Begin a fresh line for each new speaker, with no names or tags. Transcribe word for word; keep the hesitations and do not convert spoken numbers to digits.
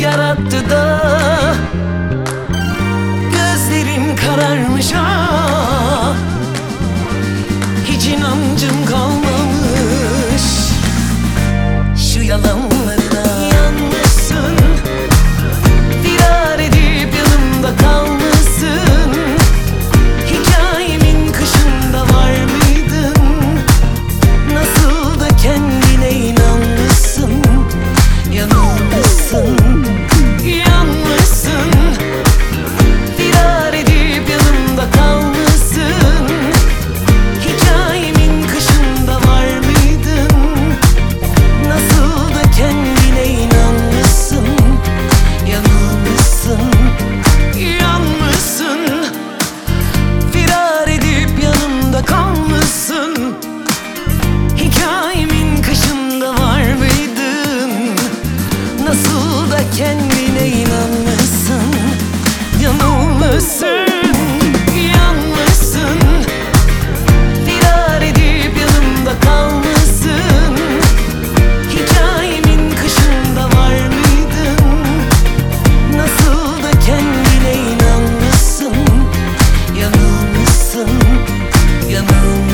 yarattı da gözlerim kararmış ah. Hiç inancım kalmamış şu yalanlarına. Yanlışsın, firar edip yanımda kalmışsın. Hikayemin kışında var mıydın? Nasıl da kendine inanmışsın. Yanılmışsın, yanmışsın. Firar edip yanımda kalmışsın. Hikayemin kışında var mıydın? Nasıl da kendine inanmışsın. Yanılmışsın, yanmışsın. Firar edip yanımda kalmışsın. Hikayemin kışında var mıydın? Nasıl da kendine inanmışsın. Yanılmışsın, yanmışsın. Firar edip yanımda kalmışsın. Hikayemin kışında var mıydın? Nasıl da kendine inanmışsın. Yanılmışsın, yanılmışsın.